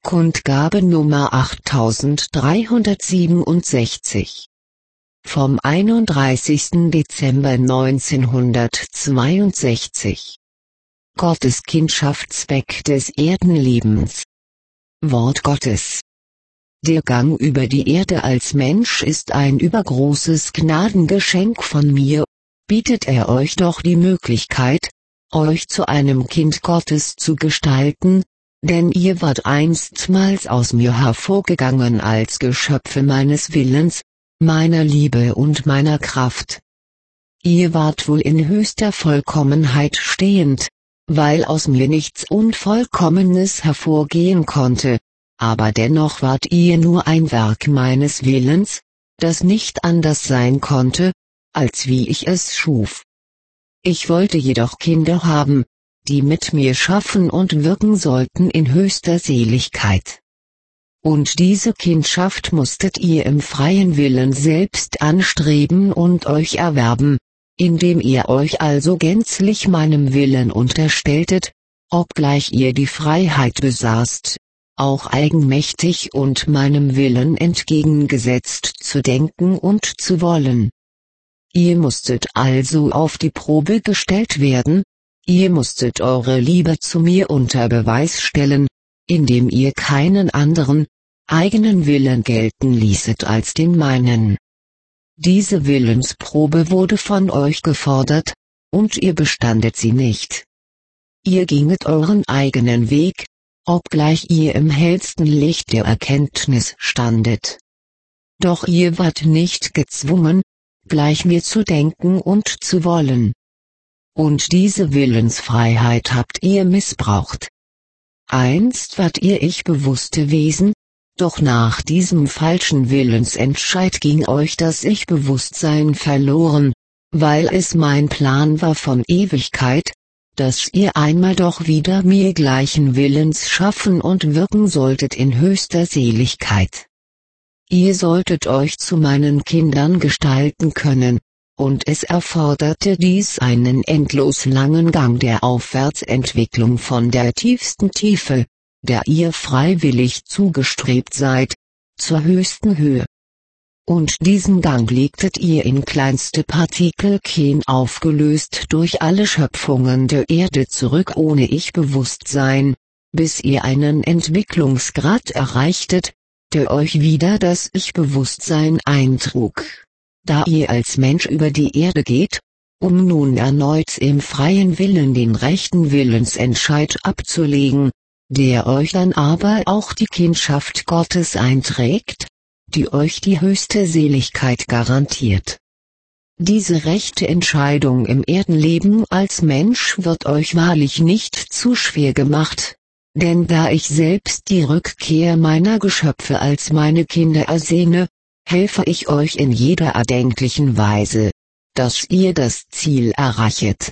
Kundgabe Nummer 8367 vom 31. Dezember 1962. Gottes Kindschaftszweck des Erdenlebens. Wort Gottes. Der Gang über die Erde als Mensch ist ein übergroßes Gnadengeschenk von mir, bietet er euch doch die Möglichkeit, euch zu einem Kind Gottes zu gestalten, denn ihr wart einstmals aus mir hervorgegangen als Geschöpfe meines Willens, meiner Liebe und meiner Kraft. Ihr wart wohl in höchster Vollkommenheit stehend, weil aus mir nichts Unvollkommenes hervorgehen konnte, aber dennoch wart ihr nur ein Werk meines Willens, das nicht anders sein konnte, als wie ich es schuf. Ich wollte jedoch Kinder haben, die mit mir schaffen und wirken sollten in höchster Seligkeit. Und diese Kindschaft musstet ihr im freien Willen selbst anstreben und euch erwerben, indem ihr euch also gänzlich meinem Willen unterstelltet, obgleich ihr die Freiheit besaßt, auch eigenmächtig und meinem Willen entgegengesetzt zu denken und zu wollen. Ihr musstet also auf die Probe gestellt werden, ihr musstet eure Liebe zu mir unter Beweis stellen, indem ihr keinen anderen, eigenen Willen gelten ließet als den meinen. Diese Willensprobe wurde von euch gefordert, und ihr bestandet sie nicht. Ihr ginget euren eigenen Weg, obgleich ihr im hellsten Licht der Erkenntnis standet. Doch ihr wart nicht gezwungen, gleich mir zu denken und zu wollen. Und diese Willensfreiheit habt ihr missbraucht. Einst wart ihr ich-bewusste Wesen, doch nach diesem falschen Willensentscheid ging euch das Ich-Bewusstsein verloren, weil es mein Plan war von Ewigkeit, dass ihr einmal doch wieder mir gleichen Willens schaffen und wirken solltet in höchster Seligkeit. Ihr solltet euch zu meinen Kindern gestalten können, und es erforderte dies einen endlos langen Gang der Aufwärtsentwicklung von der tiefsten Tiefe, der ihr freiwillig zugestrebt seid, zur höchsten Höhe. Und diesen Gang legtet ihr in kleinste Partikelchen aufgelöst durch alle Schöpfungen der Erde zurück ohne Ich-Bewusstsein, bis ihr einen Entwicklungsgrad erreichtet, der euch wieder das Ich-Bewusstsein eintrug, da ihr als Mensch über die Erde geht, um nun erneut im freien Willen den rechten Willensentscheid abzulegen, der euch dann aber auch die Kindschaft Gottes einträgt, die euch die höchste Seligkeit garantiert. Diese rechte Entscheidung im Erdenleben als Mensch wird euch wahrlich nicht zu schwer gemacht, denn da ich selbst die Rückkehr meiner Geschöpfe als meine Kinder ersehne, helfe ich euch in jeder erdenklichen Weise, dass ihr das Ziel erreichet.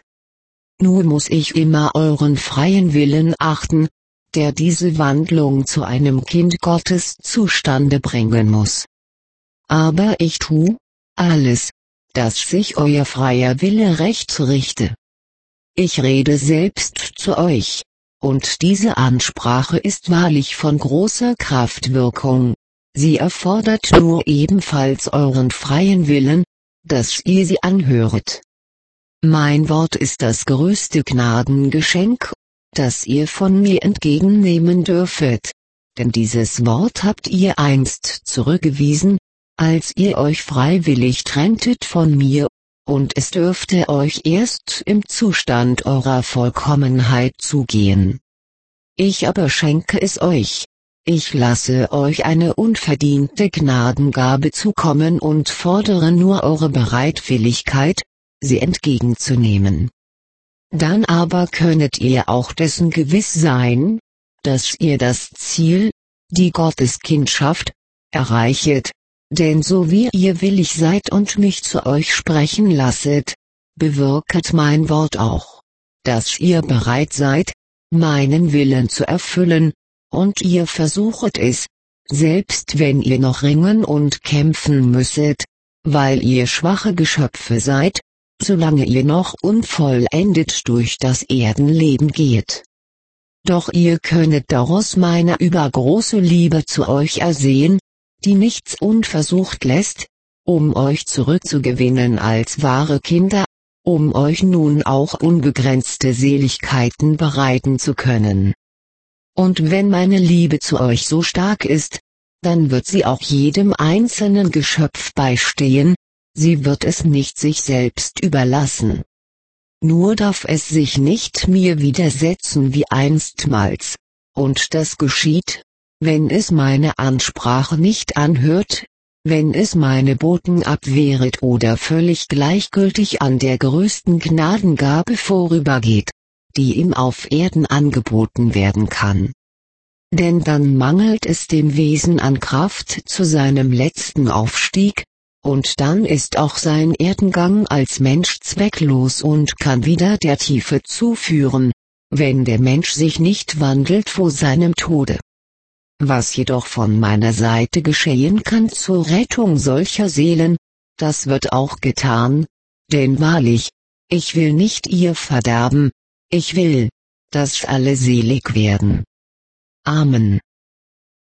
Nur muss ich immer euren freien Willen achten, der diese Wandlung zu einem Kind Gottes zustande bringen muss. Aber ich tu alles, dass sich euer freier Wille recht richte. Ich rede selbst zu euch, und diese Ansprache ist wahrlich von großer Kraftwirkung. Sie erfordert nur ebenfalls euren freien Willen, dass ihr sie anhöret. Mein Wort ist das größte Gnadengeschenk, das ihr von mir entgegennehmen dürfet, denn dieses Wort habt ihr einst zurückgewiesen, als ihr euch freiwillig trenntet von mir, und es dürfte euch erst im Zustand eurer Vollkommenheit zugehen. Ich aber schenke es euch. Ich lasse euch eine unverdiente Gnadengabe zukommen und fordere nur eure Bereitwilligkeit, sie entgegenzunehmen. Dann aber könnet ihr auch dessen gewiss sein, dass ihr das Ziel, die Gotteskindschaft, erreichet, denn so wie ihr willig seid und mich zu euch sprechen lasset, bewirket mein Wort auch, dass ihr bereit seid, meinen Willen zu erfüllen, und ihr versuchet es, selbst wenn ihr noch ringen und kämpfen müsset, weil ihr schwache Geschöpfe seid, solange ihr noch unvollendet durch das Erdenleben geht. Doch ihr könnet daraus meine übergroße Liebe zu euch ersehen, die nichts unversucht lässt, um euch zurückzugewinnen als wahre Kinder, um euch nun auch unbegrenzte Seligkeiten bereiten zu können. Und wenn meine Liebe zu euch so stark ist, dann wird sie auch jedem einzelnen Geschöpf beistehen, sie wird es nicht sich selbst überlassen. Nur darf es sich nicht mir widersetzen wie einstmals, und das geschieht, wenn es meine Ansprache nicht anhört, wenn es meine Boten abwehret oder völlig gleichgültig an der größten Gnadengabe vorübergeht, die ihm auf Erden angeboten werden kann. Denn dann mangelt es dem Wesen an Kraft zu seinem letzten Aufstieg, und dann ist auch sein Erdengang als Mensch zwecklos und kann wieder der Tiefe zuführen, wenn der Mensch sich nicht wandelt vor seinem Tode. Was jedoch von meiner Seite geschehen kann zur Rettung solcher Seelen, das wird auch getan, denn wahrlich, ich will nicht ihr Verderben, ich will, dass alle selig werden. Amen.